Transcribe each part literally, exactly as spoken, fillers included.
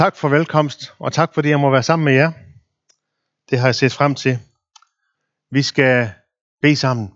Tak for velkomst, og tak fordi jeg må være sammen med jer. Det har jeg set frem til. Vi skal bede sammen.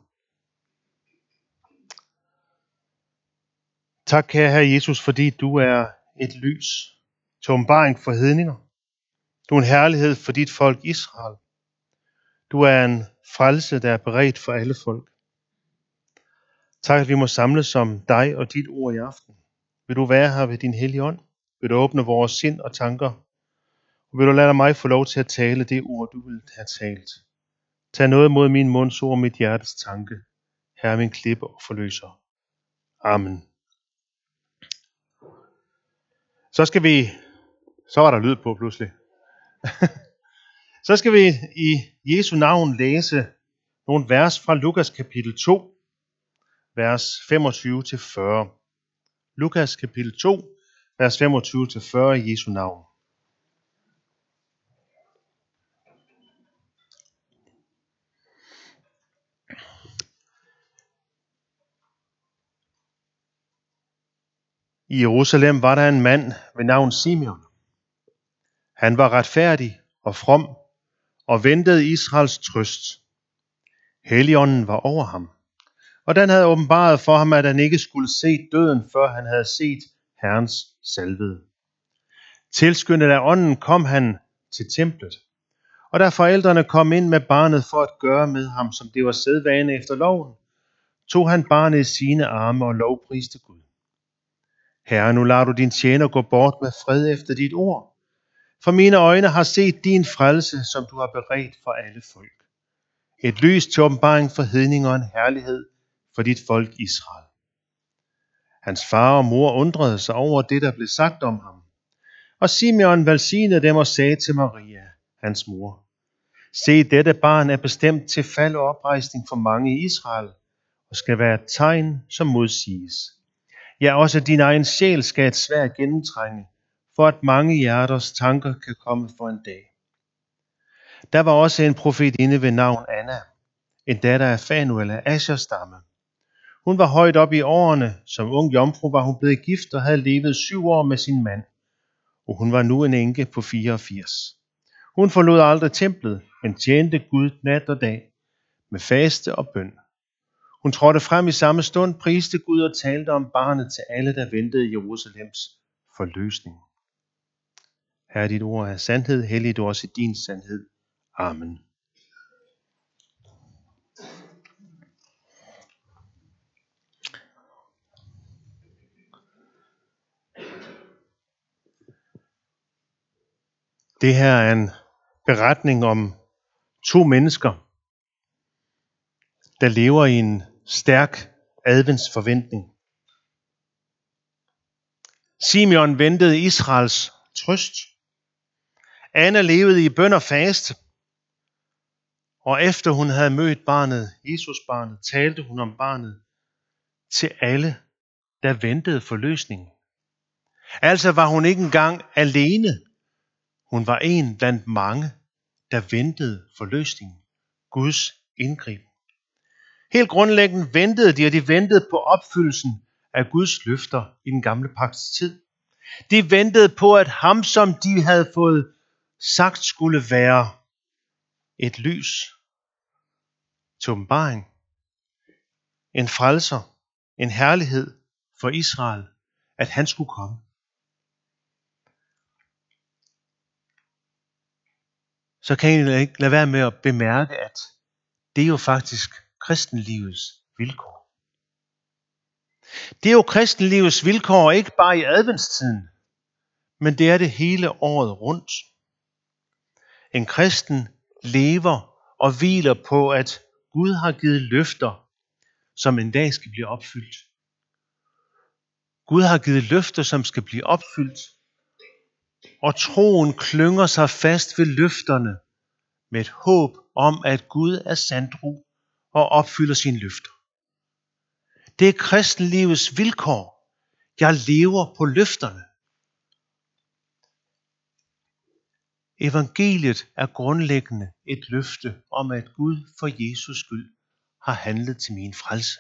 Tak, kære Herre Jesus, fordi du er et lys til åbenbaring for hedninger. Du er en herlighed for dit folk Israel. Du er en frelse, der er beredt for alle folk. Tak, at vi må samles om dig og dit ord i aften. Vil du være her ved din hellige ånd? Vil du åbne vores sind og tanker? Og vil du lade mig få lov til at tale det ord, du vil have talt? Tag noget mod min munds ord og mit hjertes tanke. Herre, min klippe og forløser. Amen. Så skal vi, så var der lyd på pludselig. Så skal vi i Jesu navn læse nogle vers fra Lukas kapitel to, vers femogtyve til fyrre. Lukas kapitel to, vers femogtyve til fyrre i Jesu navn. I Jerusalem var der en mand ved navn Simeon. Han var retfærdig og from og ventede Israels trøst. Helligånden var over ham, og den havde åbenbaret for ham, at han ikke skulle se døden, før han havde set Herrens salvede. Tilskyndet af ånden kom han til templet, og da forældrene kom ind med barnet for at gøre med ham, som det var sædvane efter loven, tog han barnet i sine arme og lovpriste Gud. Herre, nu lader du din tjener gå bort med fred efter dit ord, for mine øjne har set din frelse, som du har beredt for alle folk. Et lys til åbenbaring for hedninger og en herlighed for dit folk Israel. Hans far og mor undrede sig over det, der blev sagt om ham. Og Simeon velsignede dem og sagde til Maria, hans mor: Se, dette barn er bestemt til fald og oprejsning for mange i Israel, og skal være et tegn, som modsiges. Ja, også din egen sjæl skal et sværd gennemtrænge, for at mange hjerters tanker kan komme for en dag. Der var også en profetinde ved navn Anna, en datter af Fanuel af Ashers stamme. Hun var højt op i årene. Som ung jomfru var hun blevet gift og havde levet syv år med sin mand, og hun var nu en enke på fireogfirs. Hun forlod aldrig templet, men tjente Gud nat og dag med faste og bøn. Hun trådte frem i samme stund, priste Gud og talte om barnet til alle, der ventede Jerusalems forløsning. Herre, dit ord er sandhed, helligt du også i din sandhed. Amen. Det her er en beretning om to mennesker, der lever i en stærk adventsforventning. Simeon ventede Israels trøst. Anna levede i bøn og faste. Og efter hun havde mødt barnet, Jesusbarnet, talte hun om barnet til alle, der ventede forløsningen. Altså var hun ikke engang alene. Hun var en blandt mange, der ventede forløsningen. Guds indgriben. Helt grundlæggende ventede de, og de ventede på opfyldelsen af Guds løfter i den gamle pagts tid. De ventede på, at ham, som de havde fået sagt, skulle være et lys til åbenbaring, en frelser, en herlighed for Israel, at han skulle komme. Så kan I ikke lade være med at bemærke, at det er jo faktisk kristenlivets vilkår. Det er jo kristenlivets vilkår, ikke bare i adventstiden, men det er det hele året rundt. En kristen lever og hviler på, at Gud har givet løfter, som en dag skal blive opfyldt. Gud har givet løfter, som skal blive opfyldt, og troen klynger sig fast ved løfterne med et håb om, at Gud er sandro og opfylder sine løfter. Det er kristenlivets vilkår. Jeg lever på løfterne. Evangeliet er grundlæggende et løfte om, at Gud for Jesus skyld har handlet til min frelse.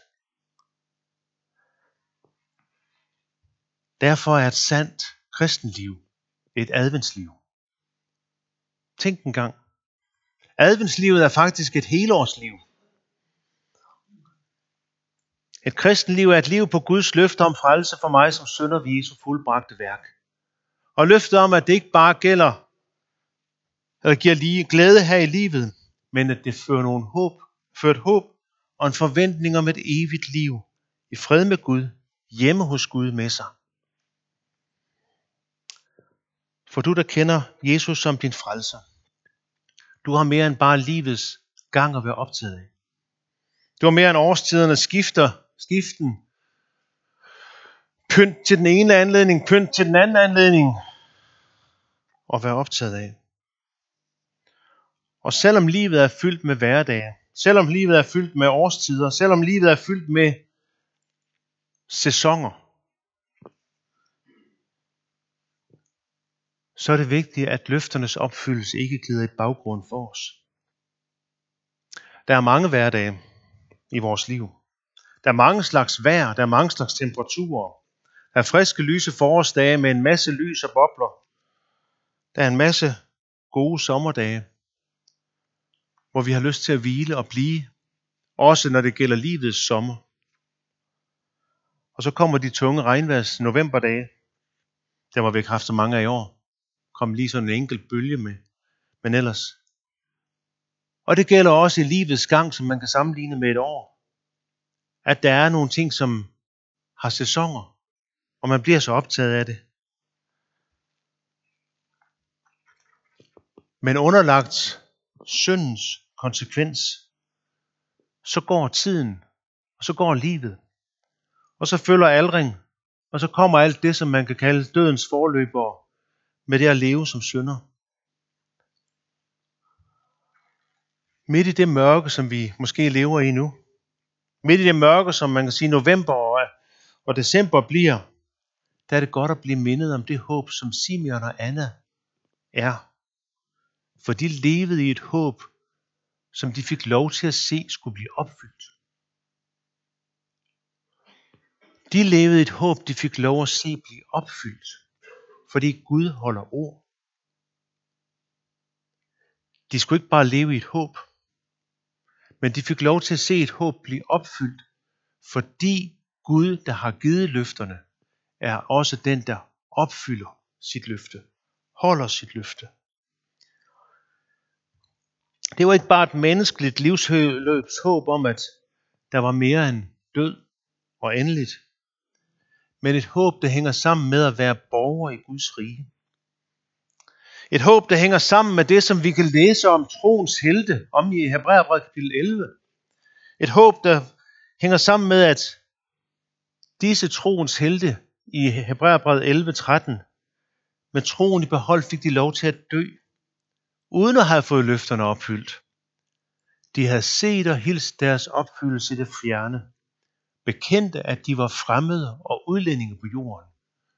Derfor er et sandt kristenliv et adventsliv. Tænk en gang. Adventslivet er faktisk et helårsliv. Et kristenliv er et liv på Guds løfte om frelse for mig som synder ved Jesu fuldbragte værk. Og løftet om, at det ikke bare gælder, eller giver lige glæde her i livet, men at det fører nogle håb, fører et håb og en forventning om et evigt liv i fred med Gud, hjemme hos Gud med sig. For du, der kender Jesus som din frelser, du har mere end bare livets gang at være optaget af. Du har mere end årstiderne skifter, skiften, pynt til den ene anledning, pynt til den anden anledning, at være optaget af. Og selvom livet er fyldt med hverdage, selvom livet er fyldt med årstider, selvom livet er fyldt med sæsoner, så er det vigtigt, at løfternes opfyldelse ikke glider i baggrunden for os. Der er mange hverdage i vores liv. Der er mange slags vejr, der er mange slags temperaturer. Der er friske, lyse forårsdage med en masse lys og bobler. Der er en masse gode sommerdage, hvor vi har lyst til at hvile og blive, også når det gælder livets sommer. Og så kommer de tunge regnværs novemberdage. Der var vi ikke haft så mange af i år. Kom lige sådan en enkelt bølge med. Men ellers. Og det gælder også i livets gang, som man kan sammenligne med et år. At der er nogle ting, som har sæsoner, og man bliver så optaget af det. Men underlagt syndens konsekvens, så går tiden, og så går livet. Og så følger aldring, og så kommer alt det, som man kan kalde dødens forløbere, med det at leve som synder. Midt i det mørke, som vi måske lever i nu, midt i det mørke, som man kan sige november og, og december bliver, der er det godt at blive mindet om det håb, som Simeon og Anna er. For de levede i et håb, som de fik lov til at se skulle blive opfyldt. De levede i et håb, de fik lov at se blive opfyldt, fordi Gud holder ord. De skulle ikke bare leve i et håb, men de fik lov til at se et håb blive opfyldt, fordi Gud, der har givet løfterne, er også den, der opfylder sit løfte, holder sit løfte. Det var ikke bare et menneskeligt livsløbs håb om, at der var mere end død og endeligt, men et håb, der hænger sammen med at være borger i Guds rige. Et håb, der hænger sammen med det, som vi kan læse om troens helte, om i Hebræerbrevet kapitel elleve. Et håb, der hænger sammen med, at disse troens helte i Hebræerbrevet elleve tretten, med troen i behold fik de lov til at dø, uden at have fået løfterne opfyldt. De havde set og hilst deres opfyldelse i det fjerne, bekendte, at de var fremmede og udlændinge på jorden.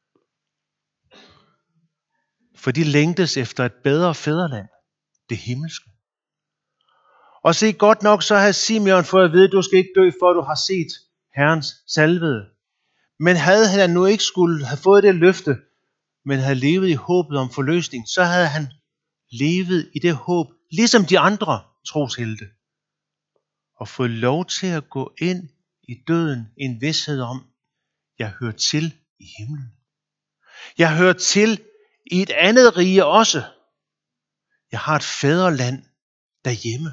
For de længtes efter et bedre fædreland, det himmelske. Og se, godt nok så havde Simeon fået at vide, at du skal ikke dø, for du har set Herrens salvede. Men havde han nu ikke skulle have fået det løfte, men havde levet i håbet om forløsning, så havde han levet i det håb, ligesom de andre troshelte, og fået lov til at gå ind i døden i en vished om, jeg hører til i himlen. Jeg hører til i et andet rige også. Jeg har et fædreland derhjemme.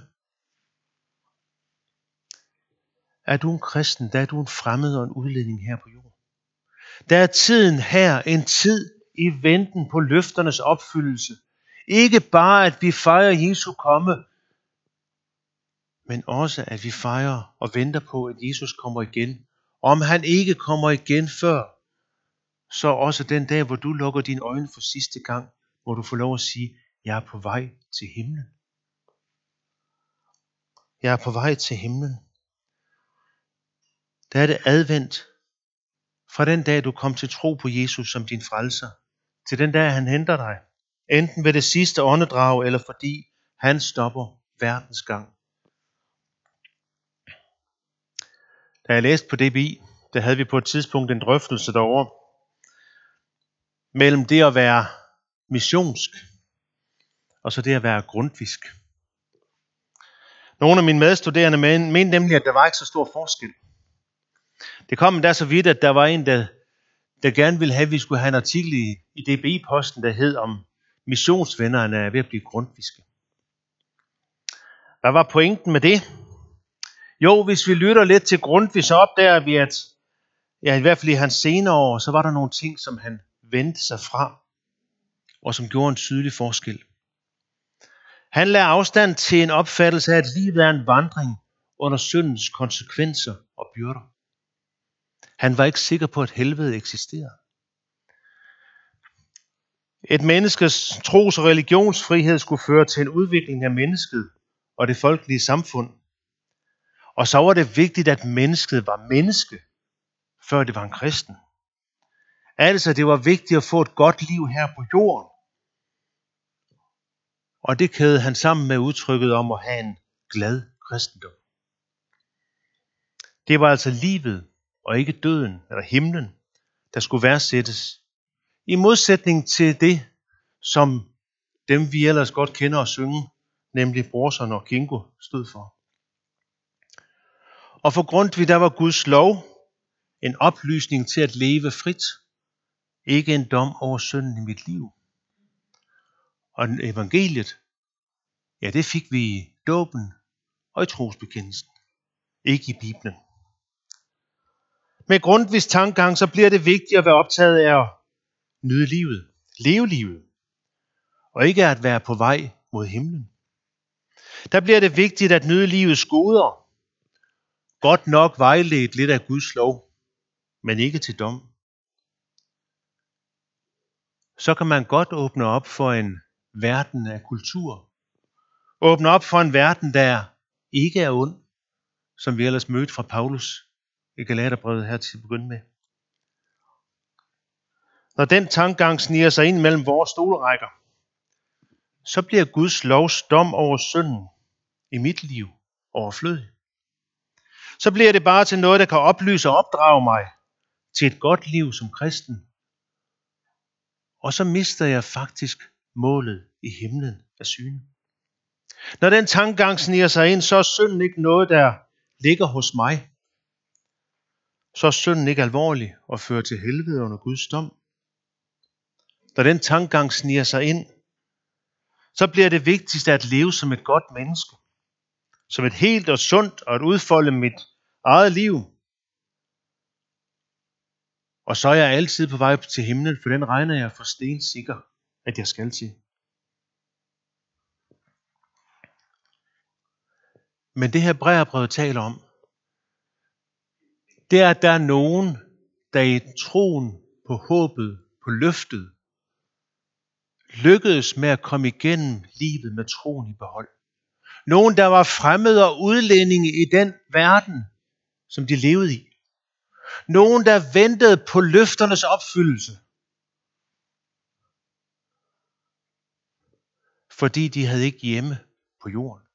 Er du en kristen, der er du en fremmed og en udlænding her på jorden. Der er tiden her, en tid i venten på løfternes opfyldelse. Ikke bare at vi fejrer Jesu komme, men også at vi fejrer og venter på, at Jesus kommer igen. Om han ikke kommer igen før, så også den dag, hvor du lukker dine øjne for sidste gang, hvor du får lov at sige, jeg er på vej til himlen. Jeg er på vej til himlen. Der er det advent fra den dag, du kom til tro på Jesus som din frelser, til den dag, han henter dig. Enten ved det sidste åndedrag, eller fordi han stopper verdens gang. Da jeg læste på D B I, der havde vi på et tidspunkt en drøftelse derovre mellem det at være missionsk, og så det at være grundvisk. Nogle af mine medstuderende mente nemlig, at der var ikke så stor forskel. Det kom der så vidt, at der var en, der, der gerne ville have, at vi skulle have en artikel i, i D B I-posten, der hed om missionsvennerne er ved at blive grundviske. Hvad var pointen med det? Jo, hvis vi lytter lidt til Grundtvig, så opdager vi, at ja, i hvert fald i hans senere år, så var der nogle ting, som han vendte sig fra, og som gjorde en tydelig forskel. Han lagde afstand til en opfattelse af, at livet er en vandring under syndens konsekvenser og byrder. Han var ikke sikker på, at helvede eksisterede. Et menneskes tros- og religionsfrihed skulle føre til en udvikling af mennesket og det folkelige samfund. Og så var det vigtigt, at mennesket var menneske, før det var en kristen. Altså, det var vigtigt at få et godt liv her på jorden. Og det kædede han sammen med udtrykket om at have en glad kristendom. Det var altså livet, og ikke døden eller himlen, der skulle værdsættes. I modsætning til det, som dem vi ellers godt kender og synge, nemlig Brorson og Kingo, stod for. Og for Grundtvig, der var Guds lov en oplysning til at leve frit, ikke en dom over synden i mit liv. Og evangeliet, ja, det fik vi i dåben og i trosbekendelsen, ikke i Bibelen. Med Grundtvigs tankegang, så bliver det vigtigt at være optaget af at nyde livet, leve livet, og ikke at være på vej mod himlen. Der bliver det vigtigt at nyde livets goder, godt nok vejledt lidt af Guds lov, men ikke til dom. Så kan man godt åbne op for en verden af kultur. Åbne op for en verden, der ikke er ond, som vi ellers mødte fra Paulus i Galaterbrevet her til at begynde med. Når den tankegang sniger sig ind mellem vores stolrækker, så bliver Guds lovs dom over synden i mit liv overflødig. Så bliver det bare til noget, der kan oplyse og opdrage mig til et godt liv som kristen. Og så mister jeg faktisk målet i himlen af syne. Når den tankegang sniger sig ind, så er synden ikke noget, der ligger hos mig. Så er synden ikke alvorlig og fører til helvede under Guds dom. Når den tankegang sniger sig ind, så bliver det vigtigste at leve som et godt menneske. Som et helt og sundt og at udfolde mit eget liv. Og så er jeg altid på vej til himlen, for den regner jeg for stensikker, at jeg skal til. Men det her Hebræerbrevet taler om, det er, at der er nogen, der i troen på håbet, på løftet, lykkedes med at komme igennem livet med troen i behold. Nogen, der var fremmede og udlændinge i den verden, som de levede i. Nogen, der ventede på løfternes opfyldelse. Fordi de havde ikke hjemme på jorden.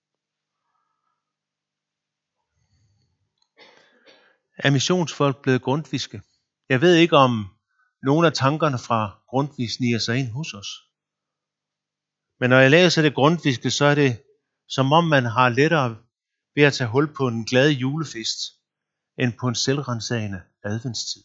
Er missionsfolk blevet grundviske? Jeg ved ikke, om nogle af tankerne fra Grundtvig sniger sig ind hos os. Men når jeg læser det grundviske, så er det som om man har lettere ved at tage hul på en glad julefest, end på en selvrensagende adventstid.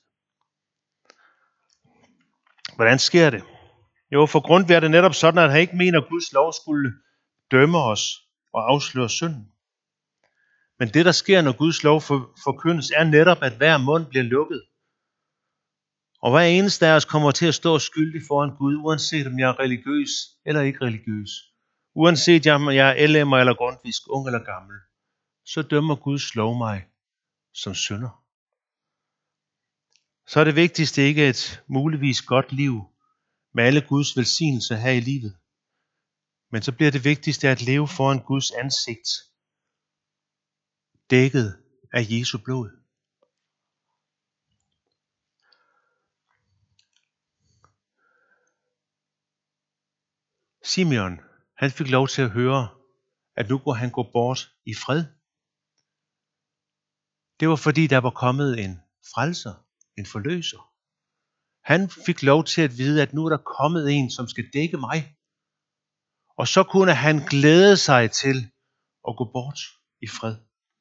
Hvordan sker det? Jo, for Grundtvig er det netop sådan, at han ikke mener, at Guds lov skulle dømme os og afsløre synden. Men det, der sker, når Guds lov forkyndes, er netop, at hver mund bliver lukket. Og hver eneste af os kommer til at stå skyldig foran Gud, uanset om jeg er religiøs eller ikke religiøs. Uanset om jeg er L M'er eller grundvisk, ung eller gammel, så dømmer Guds lov mig som synder. Så er det vigtigste ikke et muligvis godt liv med alle Guds velsignelser her i livet. Men så bliver det vigtigste at leve foran Guds ansigt, dækket af Jesu blod. Simeon, han fik lov til at høre, at nu kunne han gå bort i fred. Det var fordi, der var kommet en frelser, en forløser. Han fik lov til at vide, at nu er der kommet en, som skal dække mig. Og så kunne han glæde sig til at gå bort i fred.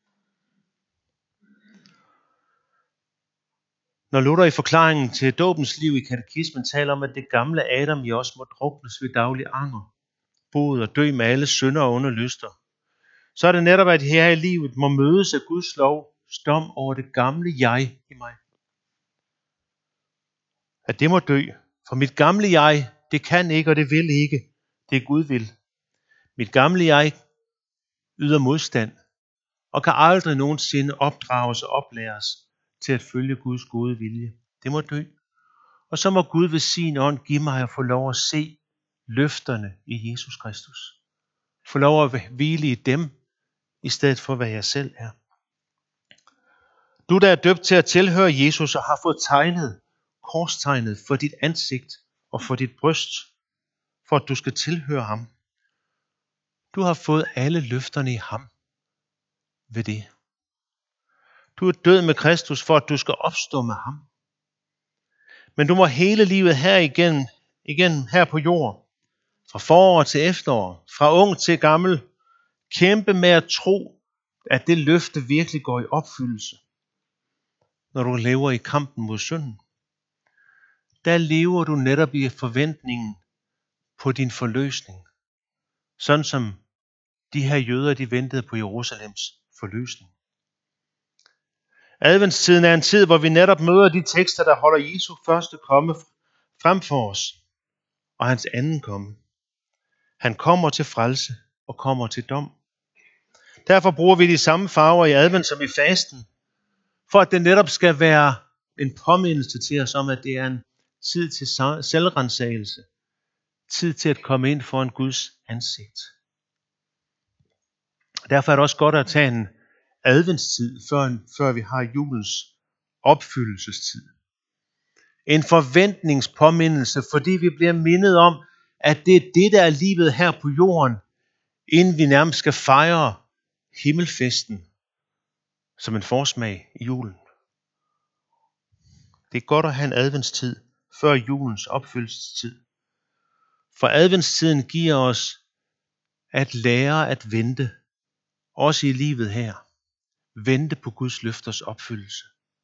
Når Luther i forklaringen til dåbens liv i katekismen taler om, at det gamle Adam i os må druknes ved daglig anger, bod og dø med alle synder og onde lyster, så er det netop, at her i livet må mødes af Guds lov, dom over det gamle jeg i mig. At det må dø, for mit gamle jeg, det kan ikke og det vil ikke, det Gud vil. Mit gamle jeg yder modstand og kan aldrig nogensinde opdrages og oplæres til at følge Guds gode vilje. Det må dø. Og så må Gud ved sin ånd give mig at få lov at se løfterne i Jesus Kristus. Få lov at hvile i dem, i stedet for hvad jeg selv er. Du der er døbt til at tilhøre Jesus og har fået tegnet, korstegnet for dit ansigt og for dit bryst, for at du skal tilhøre ham. Du har fået alle løfterne i ham ved det. Du er død med Kristus, for at du skal opstå med ham. Men du må hele livet her igen, igen her på jord, fra forår til efterår, fra ung til gammel, kæmpe med at tro, at det løfte virkelig går i opfyldelse, når du lever i kampen mod synden. Der lever du netop i forventningen på din forløsning, sådan som de her jøder, de ventede på Jerusalems forløsning. Adventstiden er en tid, hvor vi netop møder de tekster, der holder Jesu første komme frem for os, og hans anden komme. Han kommer til frelse og kommer til dom. Derfor bruger vi de samme farver i advent som i fasten, for at det netop skal være en påmindelse til os om, at det er en tid til selvrensagelse, tid til at komme ind for en Guds ansigt. Derfor er det også godt at tage en adventstid, før, før vi har julens opfyldelsestid. En forventningspåmindelse, fordi vi bliver mindet om, at det er det, der er livet her på jorden, inden vi nærmest skal fejre himmelfesten som en forsmag i julen. Det er godt at have en adventstid før julens opfyldelsestid. For adventstiden giver os at lære at vente, også i livet her. Vente på Guds løfters opfyldelse.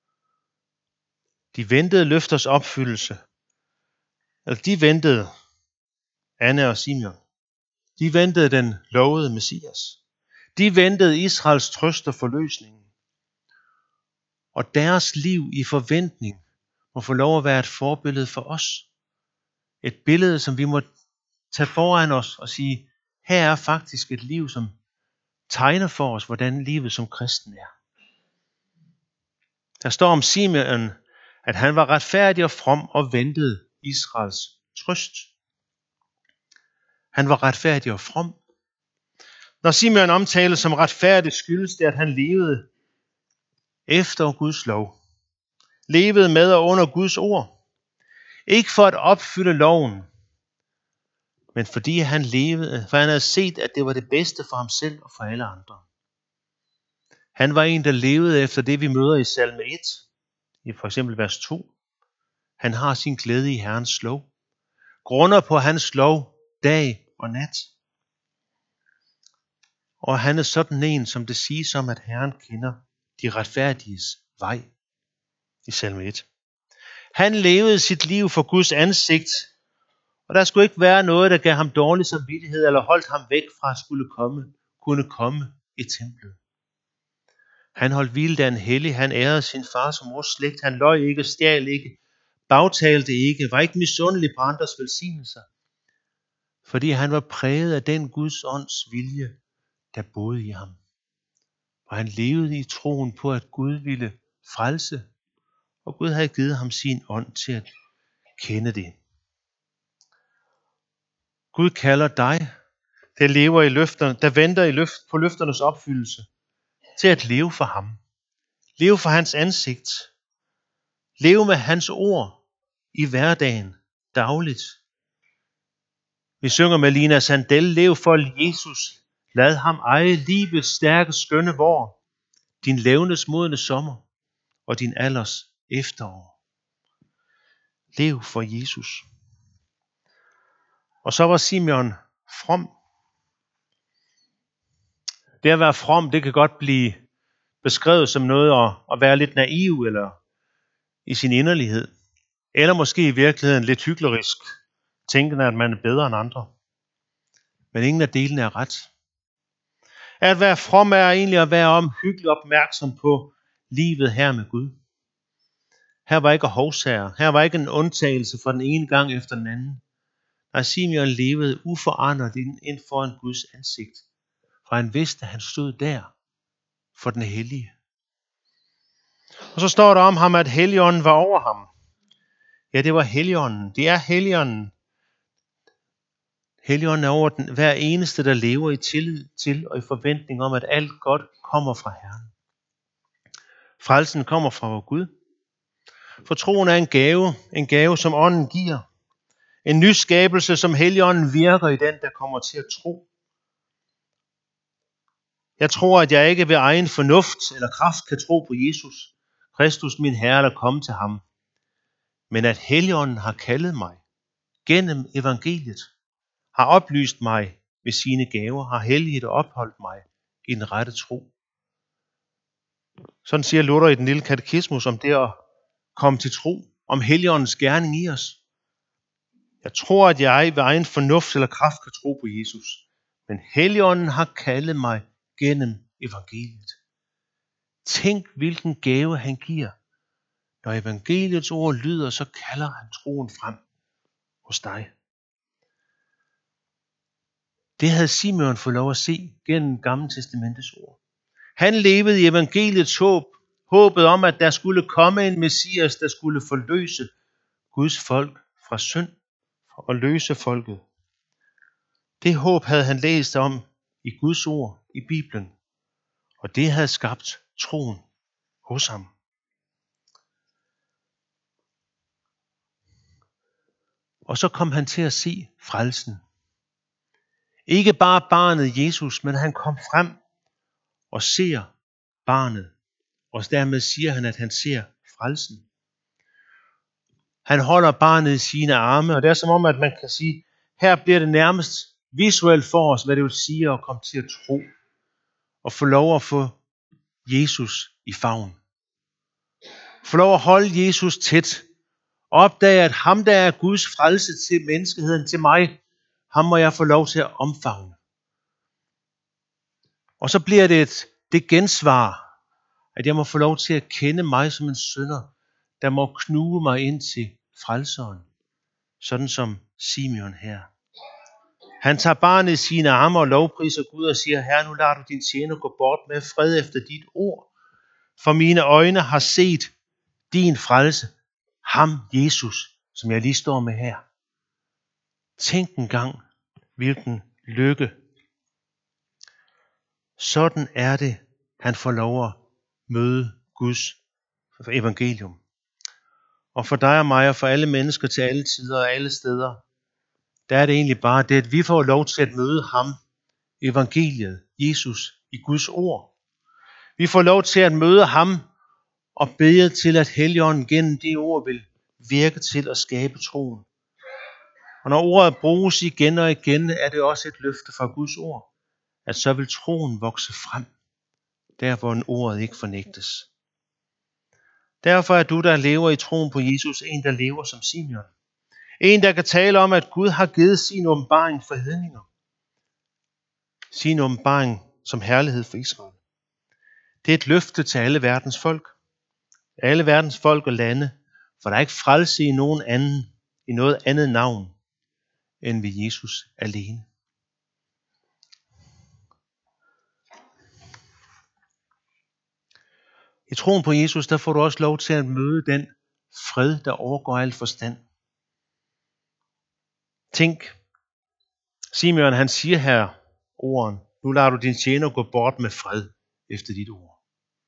De ventede løfters opfyldelse, eller de ventede, Anna og Simeon, de ventede den lovede Messias. De ventede Israels trøst og forløsning. Og deres liv i forventning må få lov at være et forbillede for os. Et billede, som vi må tage foran os og sige, her er faktisk et liv, som tegner for os, hvordan livet som kristen er. Der står om Simeon, at han var retfærdig og from og ventede Israels trøst. Han var retfærdig og from. Når Simeon omtales som retfærdig, skyldes det, at han levede efter Guds lov. Levede med og under Guds ord. Ikke for at opfylde loven, men fordi han levede, for han havde set, at det var det bedste for ham selv og for alle andre. Han var en, der levede efter det, vi møder i salme et, i for eksempel vers to. Han har sin glæde i Herrens lov. Grunder på hans lov dag og nat. Og han er sådan en, som det siges om, at Herren kender de retfærdiges vej i salme et. Han levede sit liv for Guds ansigt, og der skulle ikke være noget, der gav ham dårlig samvittighed eller holdt ham væk fra at skulle komme, kunne komme i templet. Han holdt hviledagen hellig, han ærede sin fars og mors slægt, han løj ikke, stjal ikke, bagtalte ikke, var ikke misundelig på andres velsignelser, fordi han var præget af den Guds ånds vilje, der boede i ham. Og han levede i troen på, at Gud ville frelse, og Gud havde givet ham sin ånd til at kende det. Gud kalder dig, der lever i løfterne, der venter i løft, på løfternes opfyldelse, til at leve for ham. Leve for hans ansigt. Leve med hans ord i hverdagen, dagligt. Vi synger med Lina Sandel, lev for Jesus. Lad ham eje livets stærke skønne vor, din levnes modne sommer og din alders efterår. Lev for Jesus. Og så var Simeon from. Det at være from, det kan godt blive beskrevet som noget at, at være lidt naiv eller i sin inderlighed. Eller måske i virkeligheden lidt hyklerisk, tænkende at man er bedre end andre. Men ingen af delene er ret. At være from er egentlig at være omhyggeligt opmærksom på livet her med Gud. Her var ikke hovsager. Her var ikke en undtagelse fra den ene gang efter den anden. Nej, Simeon levede uforandret ind foran Guds ansigt. For han vidste, at han stod der for den hellige. Og så står der om ham, at Helligånden var over ham. Ja, det var Helligånden. Det er Helligånden. Helligånden er over den, hver eneste, der lever i tillid til og i forventning om, at alt godt kommer fra Herren. Frelsen kommer fra vor Gud. For troen er en gave, en gave, som ånden giver. En ny skabelse, som Helligånden virker i den, der kommer til at tro. Jeg tror, at jeg ikke ved egen fornuft eller kraft kan tro på Jesus, Kristus min Herre, eller komme til ham. Men at Helligånden har kaldet mig gennem evangeliet, har oplyst mig ved sine gaver, har helliget og opholdt mig i den rette tro. Sådan siger Luther i den lille katekismus om det at komme til tro, om Helligåndens gerning i os. Jeg tror, at jeg ved egen fornuft eller kraft kan tro på Jesus, men Helligånden har kaldet mig gennem evangeliet. Tænk, hvilken gave han giver. Når evangeliets ord lyder, så kalder han troen frem hos dig. Det havde Simeon fået lov at se gennem Gamle Testamentets ord. Han levede i evangeliets håb, håbet om, at der skulle komme en Messias, der skulle forløse Guds folk fra synd og løse folket. Det håb havde han læst om i Guds ord i Bibelen, og det havde skabt troen hos ham. Og så kom han til at se frelsen. Ikke bare barnet Jesus, men han kom frem og ser barnet. Og dermed siger han, at han ser frelsen. Han holder barnet i sine arme, og det er som om, at man kan sige, her bliver det nærmest visuelt for os, hvad det vil sige at komme til at tro. Og få lov at få Jesus i favn. Få lov at holde Jesus tæt. Og opdage, at ham, der er Guds frelse til menneskeheden, til mig, ham må jeg få lov til at omfavne. Og så bliver det et, det gensvar, at jeg må få lov til at kende mig som en synder, der må knuge mig ind til frelseren, sådan som Simeon her. Han tager barnet i sine arme og lovpriser Gud og siger, Herre, nu lader du din tjener gå bort med fred efter dit ord, for mine øjne har set din frelse, ham Jesus, som jeg lige står med her. Tænk en gang, hvilken lykke. Sådan er det, han får lov at møde Guds evangelium. Og for dig og mig og for alle mennesker til alle tider og alle steder, der er det egentlig bare det, at vi får lov til at møde ham, evangeliet, Jesus, i Guds ord. Vi får lov til at møde ham og bede til, at Helligånden gennem det ord vil virke til at skabe troen. Og når ordet bruges igen og igen, er det også et løfte fra Guds ord, at så vil troen vokse frem, der hvor en ordet ikke fornægtes. Derfor er du, der lever i troen på Jesus, en, der lever som Simeon. En, der kan tale om, at Gud har givet sin åbenbaring for hedninger. Sin åbenbaring som herlighed for Israel. Det er et løfte til alle verdens folk. Alle verdens folk og lande, for der er ikke frelse i nogen anden, i noget andet navn, end ved Jesus alene. I troen på Jesus, der får du også lov til at møde den fred, der overgår al forstand. Tænk, Simeon han siger her ordene, nu lader du din tjener gå bort med fred efter dit ord.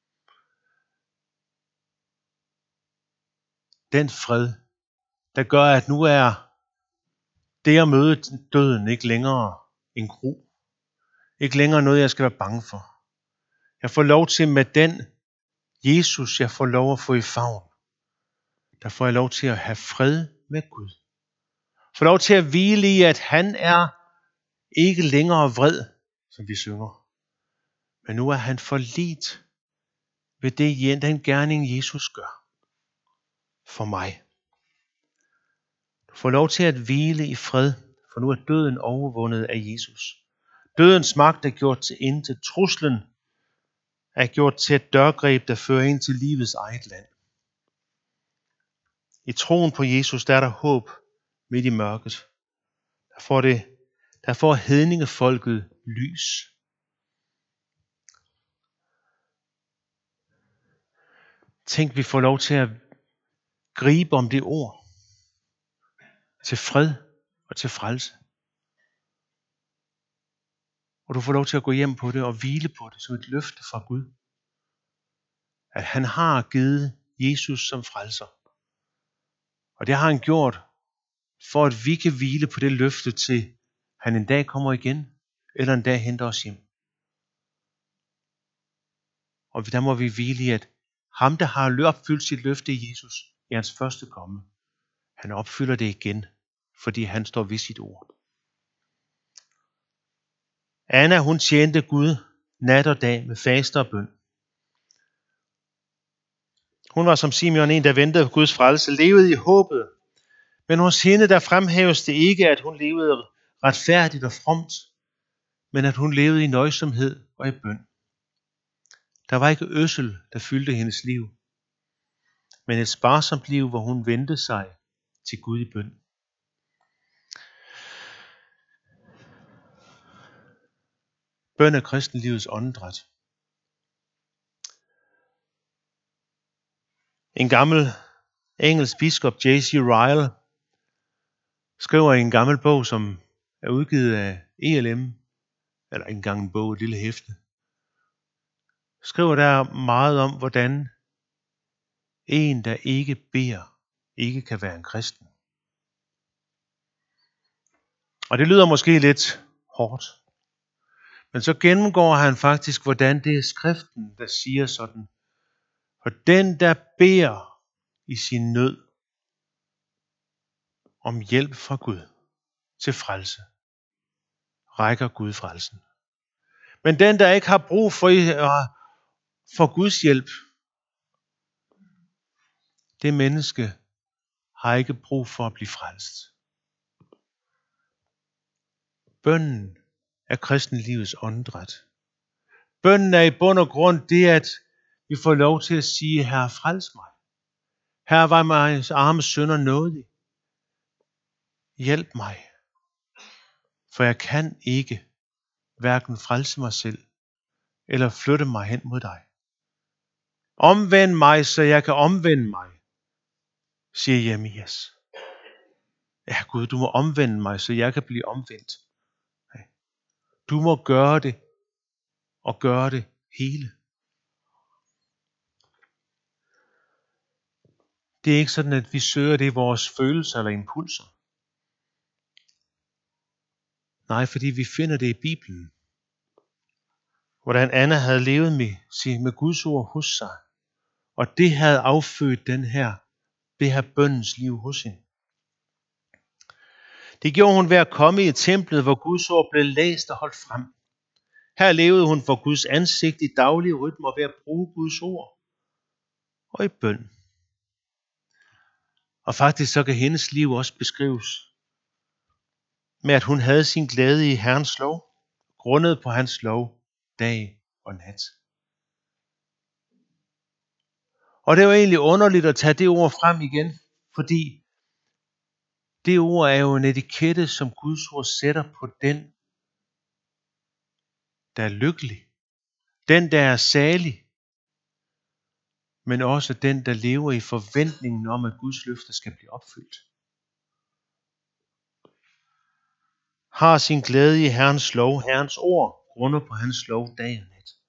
Den fred, der gør, at nu er det at møde døden ikke længere en gru. Ikke længere noget, jeg skal være bange for. Jeg får lov til med den Jesus, jeg får lov at få i favn. Der får jeg lov til at have fred med Gud. Få lov til at hvile i, at han er ikke længere vred, som vi synger. Men nu er han forlit ved det, den gerning, Jesus gør for mig. Du får lov til at hvile i fred, for nu er døden overvundet af Jesus. Dødens magt er gjort til intet. Truslen er gjort til et dørgreb, der fører ind til livets eget land. I troen på Jesus, der er der håb midt i mørket. Der får, det, der får hedningefolket lys. Tænk, vi får lov til at gribe om det ord. Til fred og til frelse. Og du får lov til at gå hjem på det og hvile på det som et løfte fra Gud. At han har givet Jesus som frelser. Og det har han gjort, for at vi kan hvile på det løfte til, han en dag kommer igen, eller en dag henter os hjem. Og der må vi hvile i, at ham, der har opfyldt sit løfte i Jesus, i hans første komme, han opfylder det igen, fordi han står ved sit ord. Anna, hun tjente Gud nat og dag med faste og bøn. Hun var som Simeon en, der ventede på Guds frelse, levede i håbet. Men hos hende, der fremhæves det ikke, at hun levede retfærdigt og fromt, men at hun levede i nøjsomhed og i bøn. Der var ikke ødsel, der fyldte hendes liv, men et sparsomt liv, hvor hun vendte sig til Gud i bøn. Bøn er kristenlivets åndedræt. En gammel engelsk biskop, J C Ryle, skriver i en gammel bog, som er udgivet af E L M, eller ikke engang en bog, et lille hæfte, skriver der meget om, hvordan en, der ikke beder, ikke kan være en kristen. Og det lyder måske lidt hårdt, men så gennemgår han faktisk, hvordan det er skriften, der siger sådan: for den, der beder i sin nød om hjælp fra Gud til frelse, rækker Gud frelsen. Men den, der ikke har brug for, for Guds hjælp, det menneske har ikke brug for at blive frelst. Bønnen er kristenlivets åndedræt. Bønnen er i bund og grund det, at vi får lov til at sige: Herre, frels mig. Herre, var mig arme synder nådig. Hjælp mig. For jeg kan ikke hverken frelse mig selv eller flytte mig hen mod dig. Omvend mig, så jeg kan omvende mig, siger Jeremias. Ja, Gud, du må omvende mig, så jeg kan blive omvendt. Du må gøre det, og gøre det hele. Det er ikke sådan, at vi søger det i vores følelser eller impulser. Nej, fordi vi finder det i Bibelen. Hvordan Anna havde levet med, med Guds ord hos sig. Og det havde affødt den her, det her bønnens liv hos hende. Det gjorde hun ved at komme i templet, hvor Guds ord blev læst og holdt frem. Her levede hun for Guds ansigt i daglige rytmer ved at bruge Guds ord og i bøn. Og faktisk så kan hendes liv også beskrives med, at hun havde sin glæde i Herrens lov, grundet på hans lov dag og nat. Og det var egentlig underligt at tage det ord frem igen, fordi det ord er jo en etikette, som Guds ord sætter på den, der er lykkelig, den, der er salig, men også den, der lever i forventningen om, at Guds løfter skal blive opfyldt. Har sin glæde i Herrens lov, Herrens ord, grunder på hans lov dag og nat.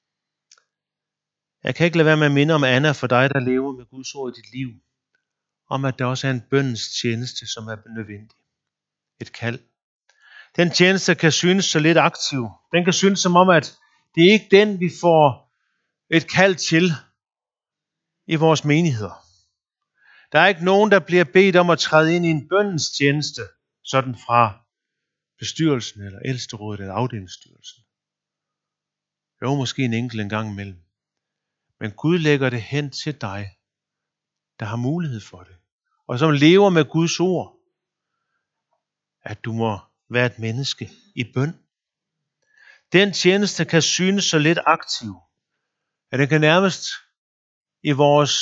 Jeg kan ikke lade være med at minde om Anna for dig, der lever med Guds ord i dit liv, om at der også er en bønnens tjeneste, som er nødvendig. Et kald. Den tjeneste kan synes så lidt aktiv. Den kan synes som om, at det er ikke den, vi får et kald til i vores menigheder. Der er ikke nogen, der bliver bedt om at træde ind i en bøndens tjeneste, sådan fra bestyrelsen, eller ældsterådet, eller afdelingsstyrelsen. Jo, måske en enkelt en gang imellem. Men Gud lægger det hen til dig, der har mulighed for det, og som lever med Guds ord, at du må være et menneske i bøn. Den tjeneste kan synes så lidt aktiv, at den kan nærmest i vores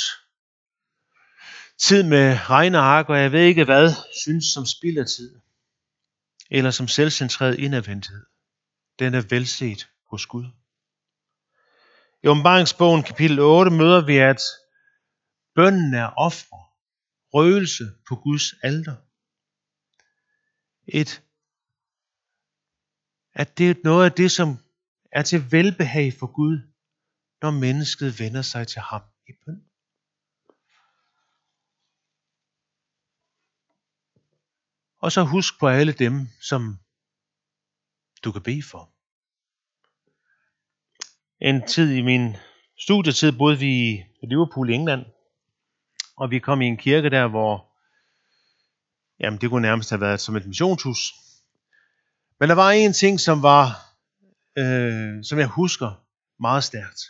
tid med regneark, og jeg ved ikke hvad, synes som spild af tid, eller som selvcentreret indadvendthed. Den er velset hos Gud. I Åbenbaringsbogen kapitel otte møder vi, at bønnen er ofre, røgelse på Guds alter. Et, at det er noget af det, som er til velbehag for Gud, når mennesket vender sig til ham i bøn. Og så husk på alle dem, som du kan bede for. En tid i min studietid boede vi i Liverpool i England, og vi kom i en kirke der, hvor jamen, det kunne nærmest have været som et missionshus. Men der var en ting, som var, øh, som jeg husker meget stærkt.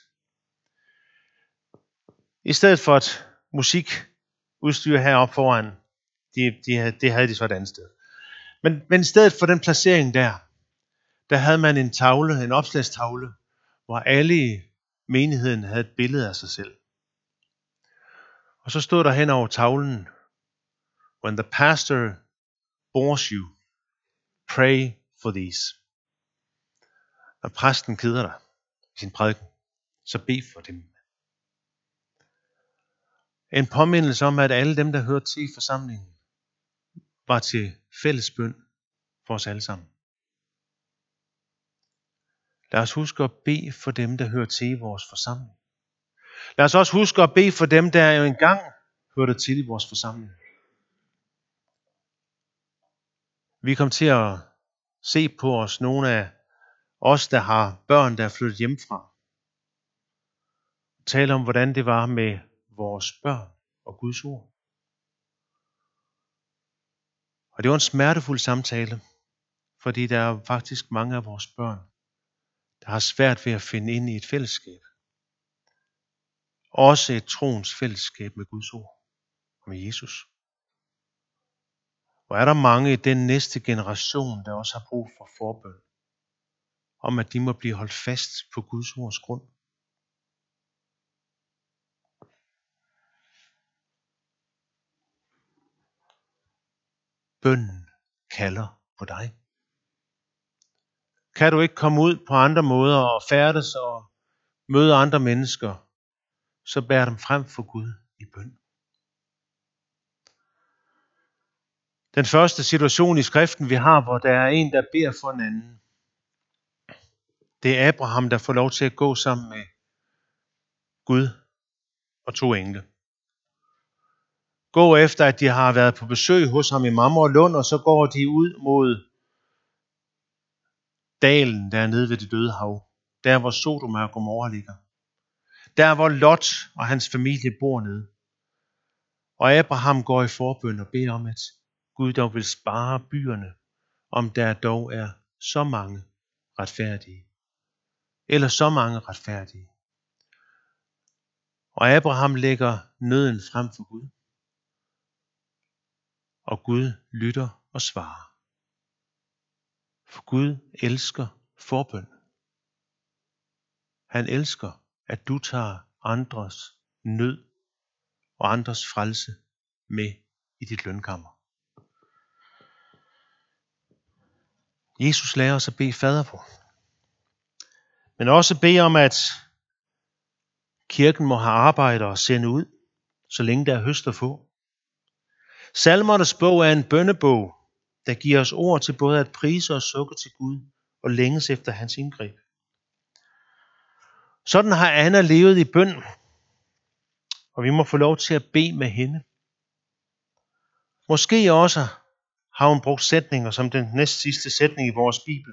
I stedet for et musikudstyr heroppe foran, de, de, det havde de så et andet sted. Men, men i stedet for den placering der, der havde man en tavle, en opslagstavle, hvor alle i menigheden havde et billede af sig selv. Og så stod der hen over tavlen, when the pastor bores you, pray for these. Når præsten keder dig i sin prædiken, så bed for dem. En påmindelse om, at alle dem, der hørte til i forsamlingen, var til fælles bøn for os alle sammen. Lad os huske at bede for dem, der hører til i vores forsamling. Lad os også huske at bede for dem, der jo engang hørte til i vores forsamling. Vi kom til at se på os, nogle af os, der har børn, der er flyttet hjemmefra. Tale om, hvordan det var med vores børn og Guds ord. Og det var en smertefuld samtale, fordi der er faktisk mange af vores børn, der har svært ved at finde ind i et fællesskab. Også et troens fællesskab med Guds ord og med Jesus. Og er der mange i den næste generation, der også har brug for forbøn, om at de må blive holdt fast på Guds ords grund. Bønnen kalder på dig. Kan du ikke komme ud på andre måder og færdes og møde andre mennesker, så bær dem frem for Gud i bøn. Den første situation i skriften, vi har, hvor der er en, der beder for en anden, det er Abraham, der får lov til at gå sammen med Gud og to engle. Gå efter, at de har været på besøg hos ham i Mamre-Lund, og så går de ud mod dalen dernede ved det døde hav. Der hvor Sodoma og Gomorra ligger. Der hvor Lot og hans familie bor nede. Og Abraham går i forbøn og beder om, at Gud dog vil spare byerne, om der dog er så mange retfærdige. Eller så mange retfærdige. Og Abraham lægger nøden frem for Gud. Og Gud lytter og svarer. For Gud elsker forbøn. Han elsker, at du tager andres nød og andres frelse med i dit lønkammer. Jesus lærer os at bede fader på. Men også bede om, at kirken må have arbejde og sende ud, så længe der er høst at få. Salmernes bog er en bønnebog, der giver os ord til både at prise og sukke til Gud og længes efter hans indgreb. Sådan har Anna levet i bøn, og vi må få lov til at bede med hende. Måske også har hun brugt sætninger som den næst sidste sætning i vores Bibel.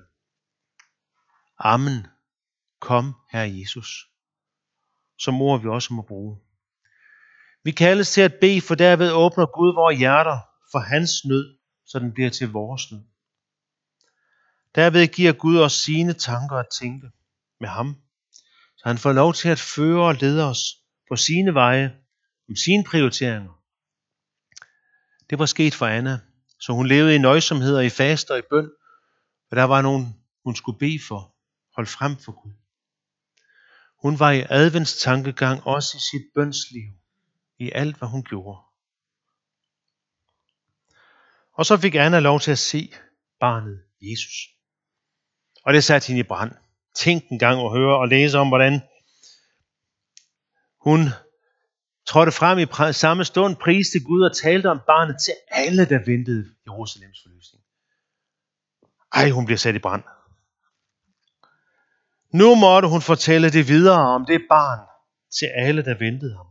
Amen. Kom, Herre Jesus. Som ord vi også må bruge. Vi kaldes til at bede, for derved åbner Gud vores hjerter for hans nød, så den bliver til vores nød. Derved giver Gud os sine tanker at tænke med ham, så han får lov til at føre og lede os på sine veje, om sine prioriteringer. Det var sket for Anna, så hun levede i nøjsomhed og i faste og i bøn, og der var nogen, hun skulle bede for, holde frem for Gud. Hun var i advents tankegang også i sit bønsliv, i alt hvad hun gjorde. Og så fik Anna lov til at se barnet Jesus. Og det satte hende i brand. Tænk en gang at høre og læse om, hvordan hun trådte frem i samme stund, priste Gud og talte om barnet til alle, der ventede Jerusalems forløsning. Ej, hun bliver sat i brand. Nu måtte hun fortælle det videre om det barn til alle, der ventede ham.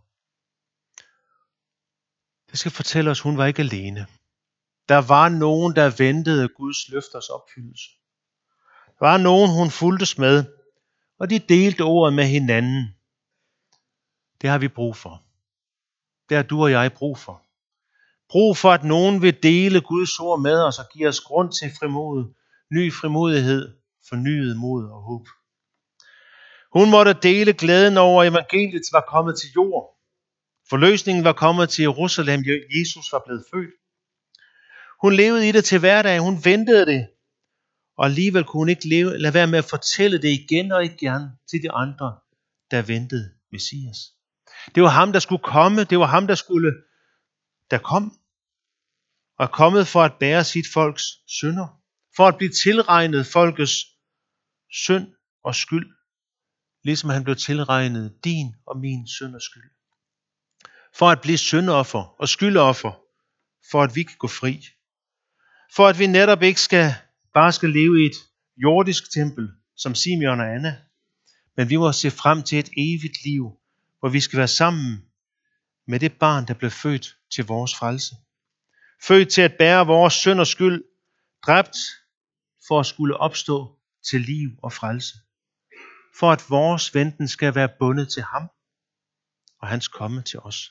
Det skal fortælle os, at hun var ikke alene. Der var nogen, der ventede Guds løfters opfyldelse. Der var nogen, hun fulgtes med, og de delte ordet med hinanden. Det har vi brug for. Det har du og jeg brug for. Brug for, at nogen vil dele Guds ord med os og give os grund til frimod, ny frimodighed, fornyet mod og håb. Hun måtte dele glæden over, at evangeliet var kommet til jord. Forløsningen var kommet til Jerusalem. Jesus var blevet født. Hun levede i det til hverdag. Hun ventede det. Og alligevel kunne hun ikke leve, lade være med at fortælle det igen og igen til de andre, der ventede Messias. Det var ham, der skulle komme. Det var ham, der skulle, der kom. Og er kommet for at bære sit folks synder. For at blive tilregnet folkets synd og skyld. Ligesom han blev tilregnet din og min synd og skyld. For at blive syndoffer og skyldoffer. For at vi kan gå fri. For at vi netop ikke skal, bare skal leve i et jordisk tempel, som Simeon og Anna. Men vi må se frem til et evigt liv, hvor vi skal være sammen med det barn, der blev født til vores frelse. Født til at bære vores synd og skyld. Dræbt for at skulle opstå til liv og frelse. For at vores venten skal være bundet til ham og hans komme til os.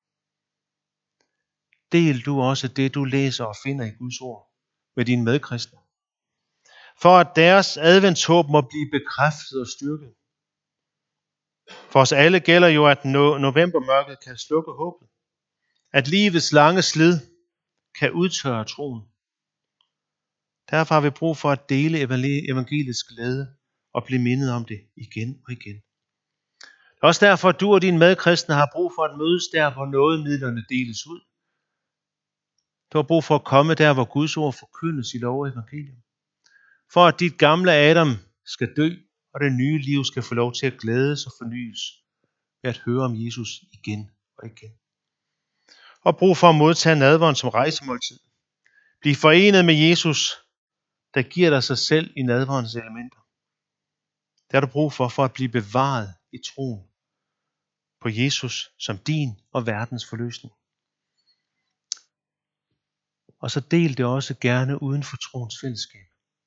Del du også det, du læser og finder i Guds ord med dine medkristne. For at deres adventshåb må blive bekræftet og styrket. For os alle gælder jo, at no- novembermørket kan slukke håbet. At livets lange slid kan udtørre troen. Derfor har vi brug for at dele evangeliets glæde og blive mindet om det igen og igen. Det er også derfor, at du og dine medkristne har brug for at mødes der, hvor nådemidlerne deles ud. Du har brug for at komme der, hvor Guds ord forkyndes i lov og evangelium. For at dit gamle Adam skal dø, og det nye liv skal få lov til at glædes og fornyes ved at høre om Jesus igen og igen. Og brug for at modtage nadveren som rejsemåltid. Bliv forenet med Jesus, der giver dig sig selv i nadverens elementer. Det har du brug for, for at blive bevaret i troen på Jesus som din og verdens forløsning. Og så del det også gerne uden for troens fællesskab.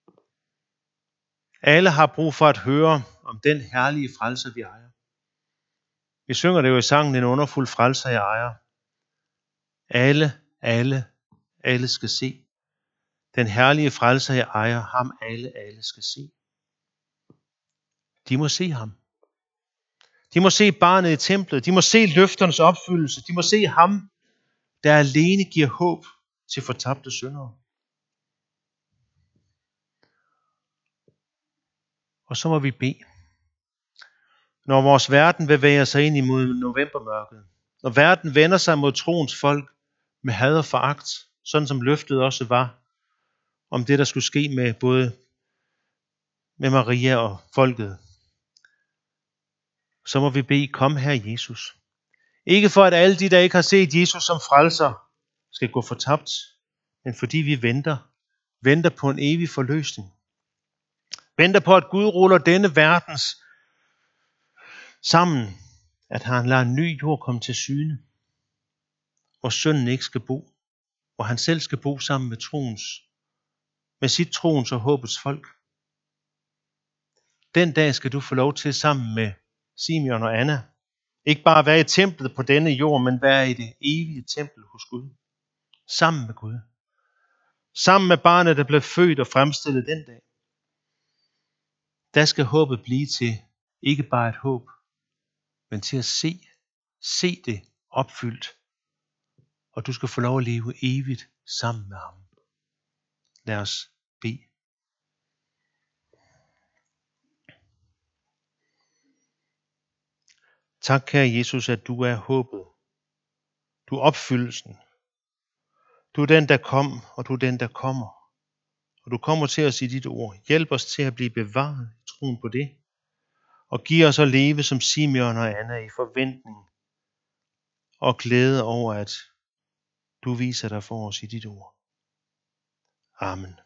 Alle har brug for at høre om den herlige frelser, vi ejer. Vi synger det jo i sangen, en underfuld frelser, jeg ejer. Alle, alle, alle skal se. Den herlige frelser, jeg ejer, ham alle, alle skal se. De må se ham. De må se barnet i templet. De må se løfternes opfyldelse. De må se ham, der alene giver håb til fortabte syndere. Og så må vi bede. Når vores verden bevæger sig ind imod novembermørket, når verden vender sig mod troens folk med had og foragt, sådan som løftet også var om det, der skulle ske med både med Maria og folket, så må vi bede, kom her Jesus. Ikke for at alle de, der ikke har set Jesus som frelser, skal gå fortabt, men fordi vi venter, venter på en evig forløsning. Venter på, at Gud ruller denne verdens sammen, at han lader en ny jord komme til syne, hvor synden ikke skal bo, hvor han selv skal bo sammen med troens, med sit troens og håbets folk. Den dag skal du få lov til sammen med Simeon og Anna Ikke bare være i templet på denne jord, men være i det evige tempel hos Gud. Sammen med Gud. Sammen med barnet, der blev født og fremstillet den dag. Der skal håbet blive til ikke bare et håb, men til at se, se det opfyldt. Og du skal få lov at leve evigt sammen med ham. Lad os bede. Tak, kære Jesus, at du er håbet. Du er opfyldelsen. Du er den, der kom, og du er den, der kommer. Og du kommer til os i dit ord. Hjælp os til at blive bevaret i troen på det. Og giv os at leve som Simeon og Anna i forventning og glæde over, at du viser dig for os i dit ord. Amen.